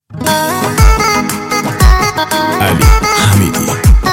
علی حمیدی.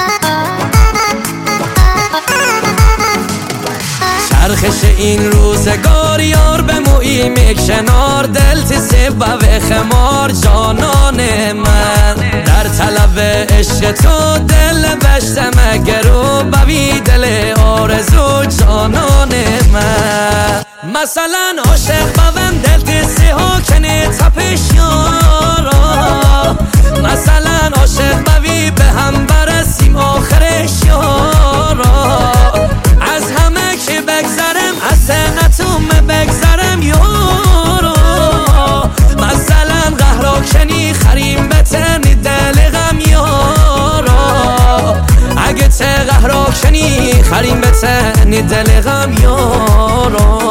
چرخش این روزگار یار به مویی کنار دل تیسیب و خمار جانان من در طلب عشق تو دل بشتم گرو بوی دل آرزو جانان من مثلا عاشق بوم دل تیسی ها کنی تپش یارا مثلا عاشق بوی به هم برسیم آخرش یارا از همه که بگذرم از سنتوم بگذرم یارا مثلا قهرا کنی خریم بتنی دل غم یارا اگه ته قهرا کنی خریم بتنی دل غم یارا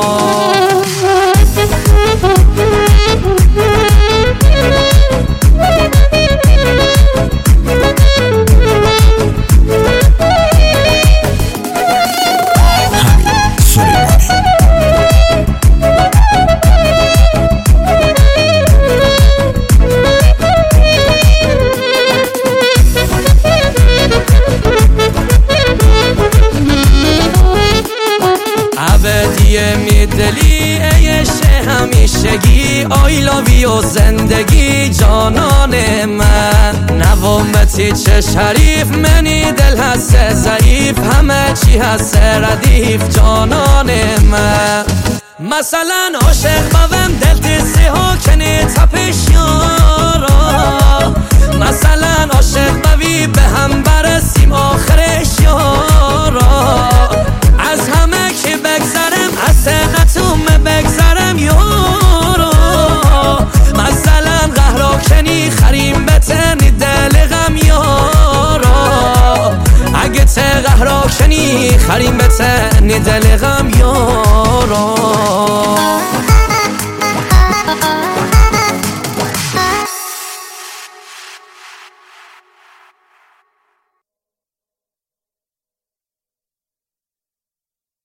ابدیه میدلی عشق همیشگی I love you زندگی جانان من نوامتی چه شریف منی دل هست ضعیف همه چی هست ردیف جانان من مثلا عاشق بوم دل تیسی ها کنی تپش یارا مثلا عاشق بوی به هم برسیم آخرش یارا از همه که بگذرم از سنتوم بگذرم یارا مثلا قهرا کنی خریم بتنی دل غم یارا اگه ته قهرا کنی خریم بتنی دل غم یارا